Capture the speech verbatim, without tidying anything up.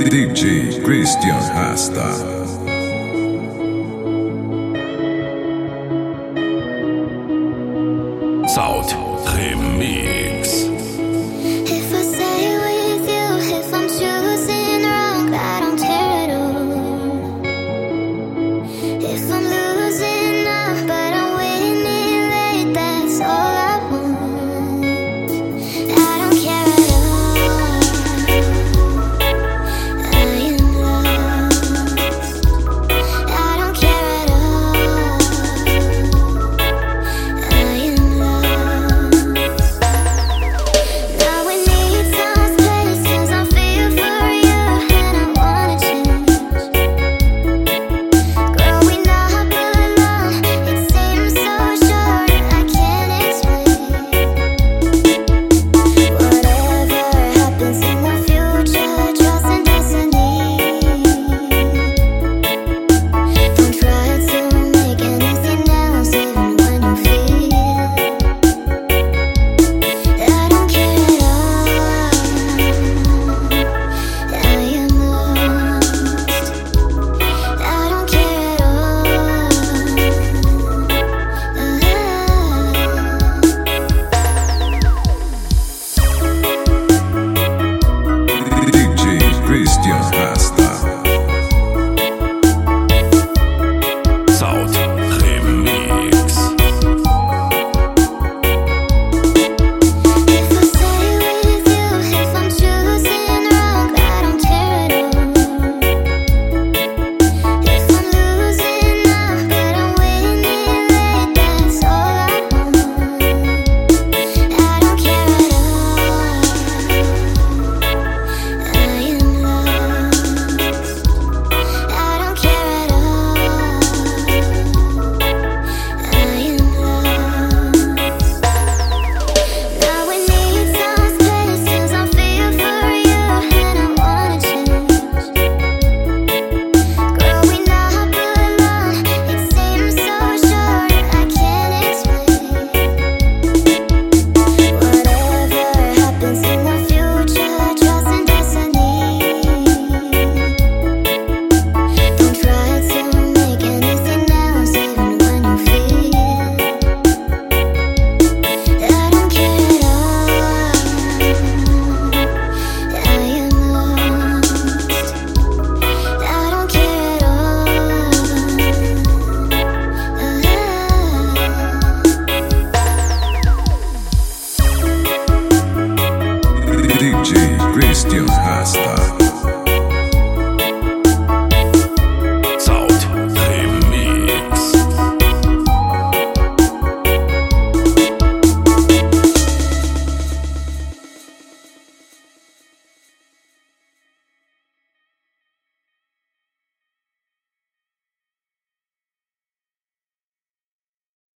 D J Christian Rasta. South Remix. If I stay with you, if I'm choosing wrong, I don't care at all. If I'm losing now, but I'm winning late, that's all I want. I don't care at all. I am lost. I don't care at all. I am lost. Now we need some space 'cause I feel for you and I wanna change. Growing up alone, it seems so short, I can't explain. Whatever happens in the future, trust in destiny. Don't try to make anything else, even when you feel I don't care at all. I am lost. I don't care at all. D J Christian Rasta. South Remix. If I stay with you, if I'm choosing wrong, I don't care at all. If I'm losing now, but I'm winning late, that's all I want. I don't care at all. I am lost. I don't care at all. I am lost. Now we need some space 'cause I feel for you and I wanna change. Growing up alone, it seems so short, I can't explain. Whatever happens in the future, trust in destiny. Don't try to make anything else, even when you feel I don't care at all. I am lost. I don't care at all. D J Christian Rasta.